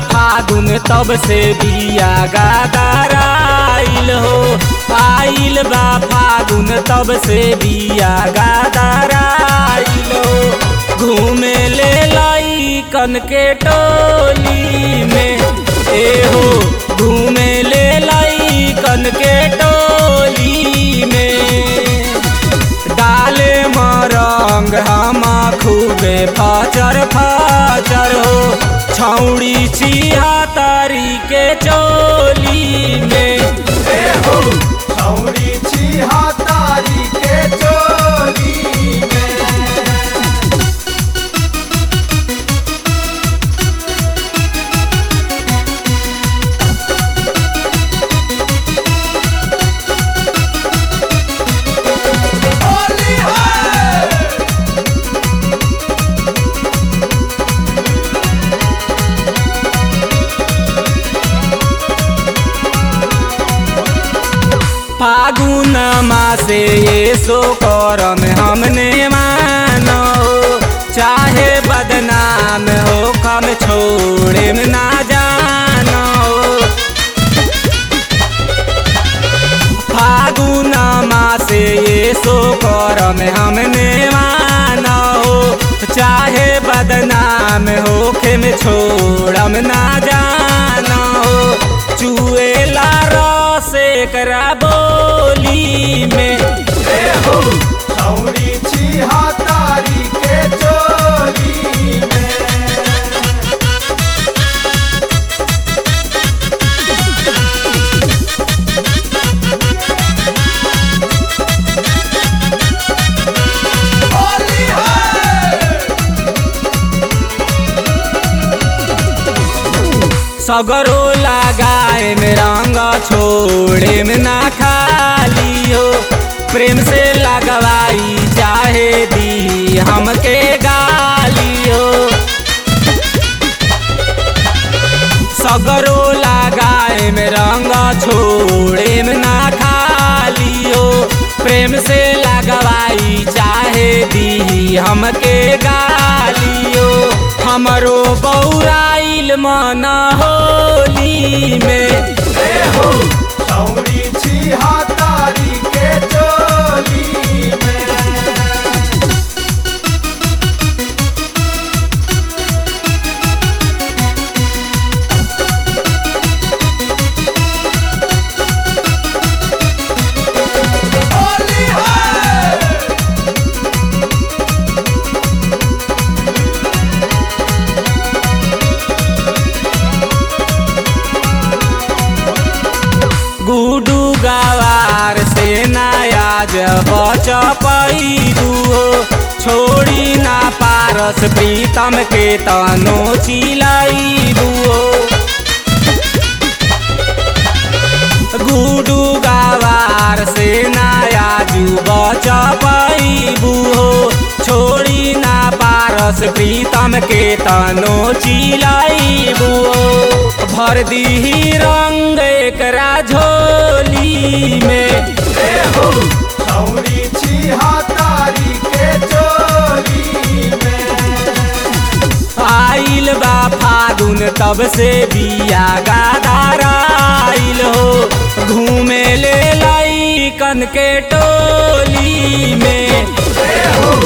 फागुन तब से बिया गादाराइल हो। आइल बा फागुन तब से बिया गादाराइल हो। घूमे ले लइकन के टोली में ए हो, घूमे ले लइकन के टोली में। डाले मरंग हम खूबे फाचर फाचर हो, छौड़ी छिहत्तरी के चोली में। छौड़ी छिहत्तरी के चोली में। होली है। फागुन मासे ये सो करम हमने मानो, चाहे बदनाम हो कम छोड़े में ना जानो। फागुन मासे ये सो करम हमने मानो, चाहे बदनाम हो के में छोड़म ना जानो। चुएला से करा बोली में छौड़ी छिहत्तरी के चोली में। होली है। सगरो लगाए में रंग छोड़े में ना खाली हो। प्रेम से लगवाई चाहे दी हमके गाली हो। सगरो लगाए में रंग छोड़े में ना खाली हो। प्रेम से लगवाई चाहे दी हमके गाली हो। हमरो बौराइल मन होली में छौड़ी छिहत्तरी के चोली में। होली है। गुडू गवार से नयाज बच पैदू हो। छोड़ी ना पारस प्रीतम के तनो चिलैबू हो। गुडू गवार से नयाजू बच पैबू हो। छोड़ी ना पारस प्रीतम के तनो चिलैबू हो। भर दी रंग एकरा झोली में छौड़ी छिहत्तरी के चोली में। आइल बा फागुन तब से बिया गादाराइल हो। घूमे ले लइकन के टोली में